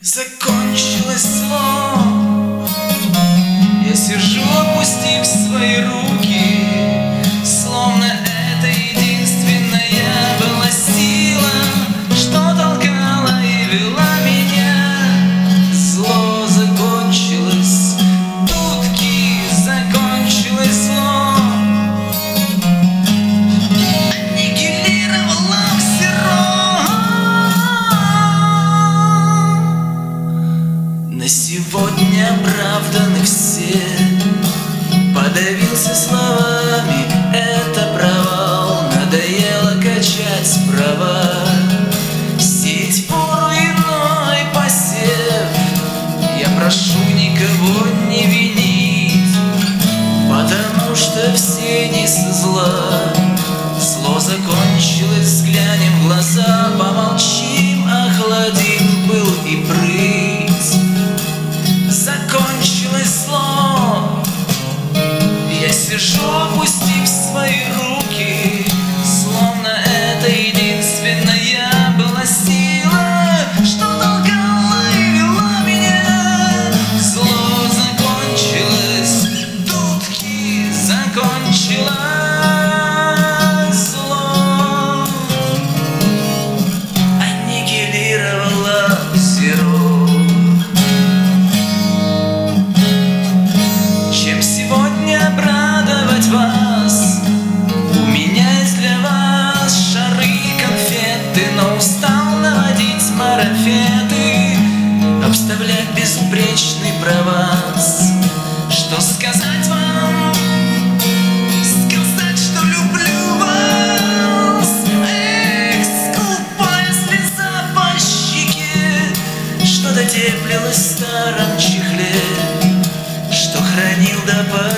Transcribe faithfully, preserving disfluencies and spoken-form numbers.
Закончилось зло. Я сижу, опустив свои руки, словно это единственная была сила, что толкала и вела меня. Зло закончилось, тутки закончилось зло. Аннигилировало все. На сегодня оправданы все. Подавился словами, это провал. Надоело качать права, сеять пору иной посев. Я прошу никого не винить, потому что все не со зла. Зло закончилось, взглянем в глаза, помолчим, охладим пыл и прыть. Закончилось зло. Я сижу, опустив свои руки, словно это единственная была сила, что толкала и вела меня. Зло закончилось, тутки закончилось зло. Аннигилировало зеро. Чем сегодня обрадовать вас? У меня есть для вас шары, конфеты, но устал наводить марафеты, обставлять безупречный Прованс. Что сказать вам? Сказать, что люблю вас. Эх, скупая слеза по щеке, что дотеплилась в старом чехле, что хранил до